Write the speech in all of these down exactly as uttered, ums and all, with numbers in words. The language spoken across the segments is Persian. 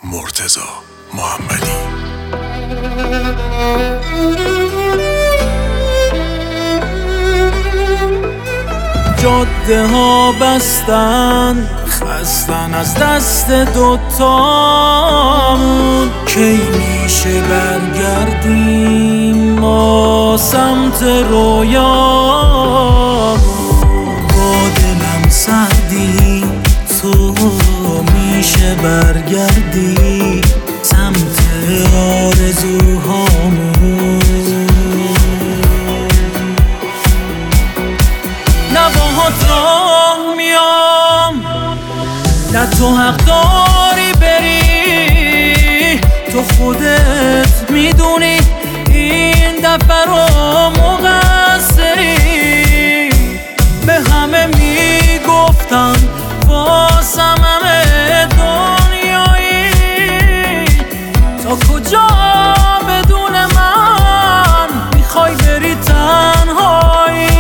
مرتضی محمدی. جاده ها بستن خستن از دست دوتامون، کی میشه برگردیم ما سمت رویامون؟ با دلم سردی تو میشه برگردی سمت آرزوهامون. نه باهات راه میام، نه تو حق داری بری، تو خودت میدونی این دفعه رو مقصری. به همه میگفتم واسم همه دنیایی، تا کجا بدون من میخوای بری تنهایی؟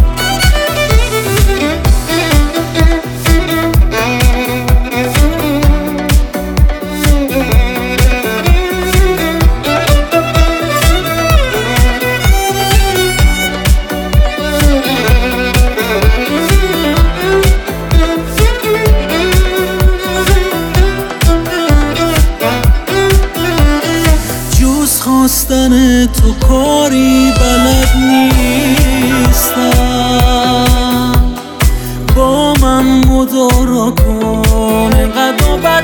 خواستن تو کاری بلد نیستم، با من مدارا کن اینقدر بد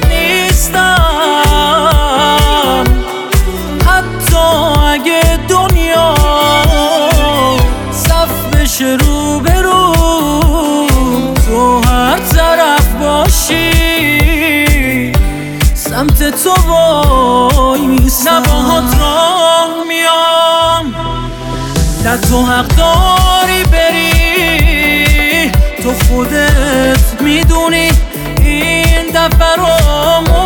نیستم. حتی اگه دنیا صف بشه رو به رو، تو هر طرف باشی سمت تو وای میستم. نه باهات راه میام، نه تو حق داری بری، تو خودت میدونی این دفعه رو